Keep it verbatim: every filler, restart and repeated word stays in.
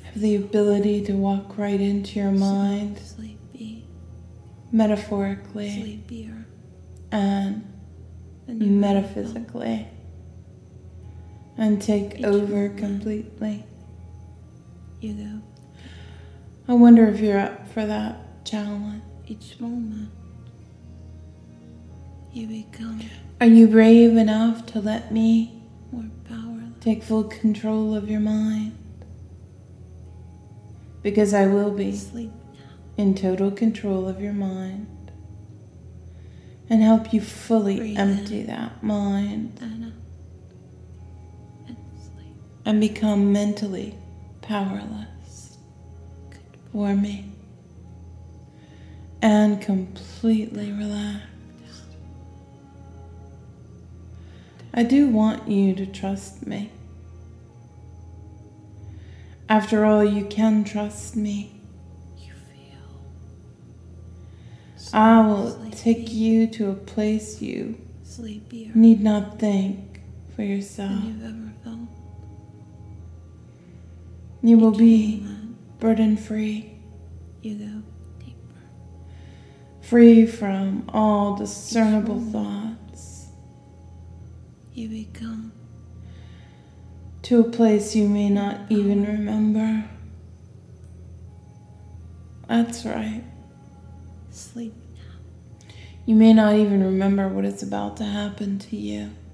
have the ability to walk right into your mind, so sleepy, metaphorically sleepier and than you ever metaphysically, and take Each over moment. completely. You go I wonder if you're up for that challenge. each moment. You become Are you brave enough to let me more powerless. take full control of your mind? Because I will be Sleep in total control of your mind and help you fully Breathe empty in. that mind and out and sleep. and become mentally powerless for me and completely relaxed. I do want you to trust me. After all, you can trust me. You feel I will sleepy, take you to a place you sleepier need not think for than yourself. you've ever felt. You will Each be moment burden-free, you go deeper. free from all discernible Each thoughts, You become to a place you may not even remember. That's right. sleep. You may not even remember what is about to happen to you.